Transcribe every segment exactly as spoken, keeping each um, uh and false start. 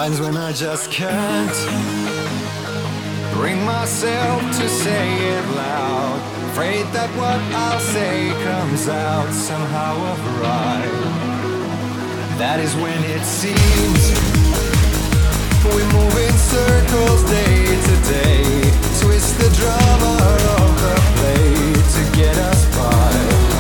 times when I just can't bring myself to say it loud. Afraid that what I'll say comes out somehow alright. That is when it seems we move in circles day to day, twist the drama of the play to get us by.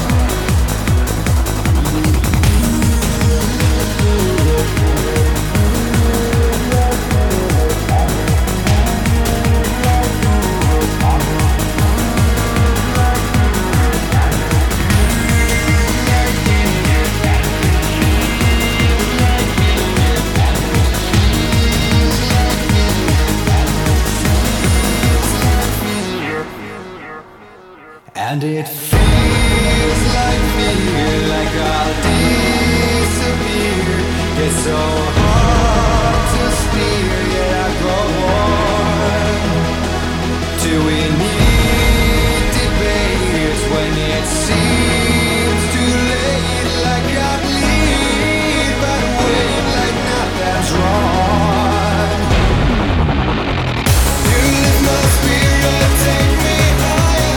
And it feels like fear, like I'll disappear. It's so hard to steer, yet I go on. Do we need debate when it seems too late? Like I bleed, but wait, like nothing's wrong. You lift my spirit, take me higher.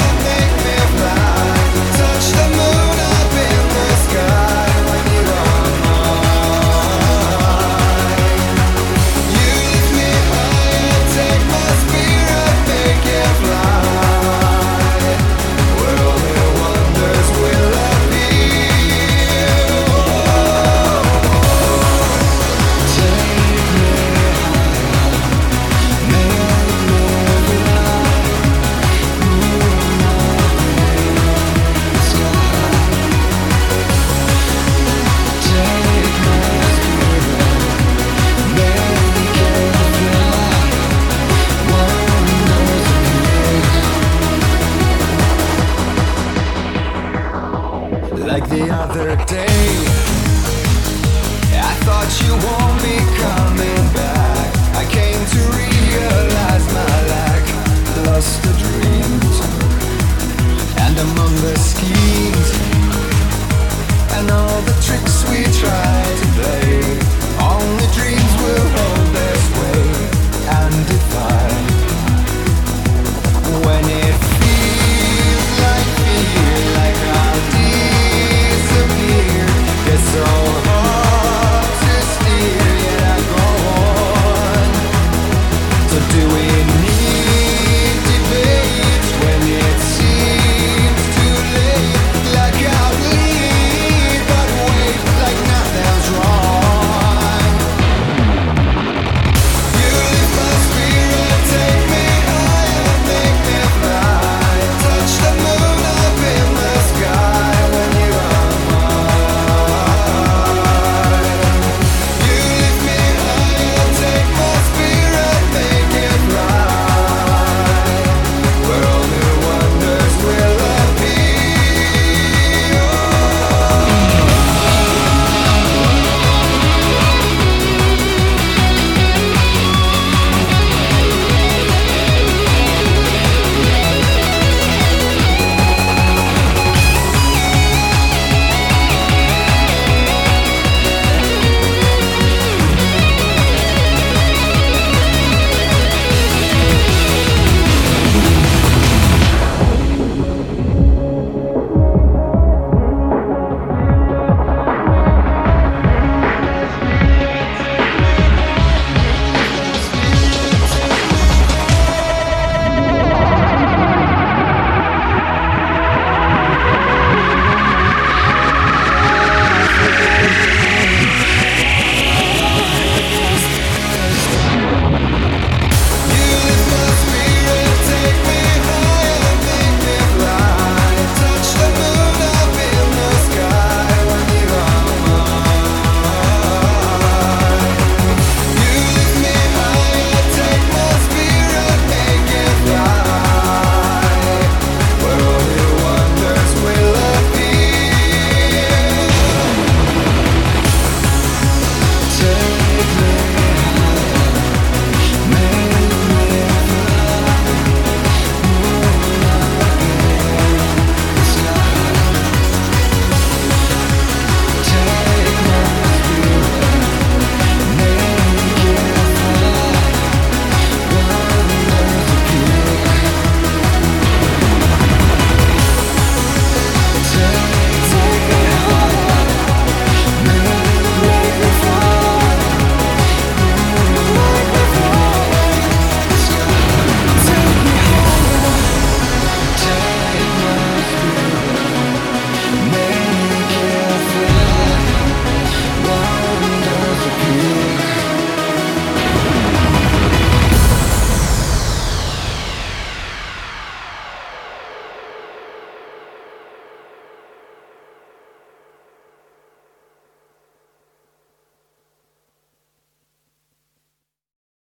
Touch the moon up in the sky when you are mine. You lift me higher, take my spirit, make it fly. Where all the wonders will appear. Take me higher, make me fly. Like the other day, I thought you won't be coming back. I came to realize my lack, lost the dreams, and among the schemes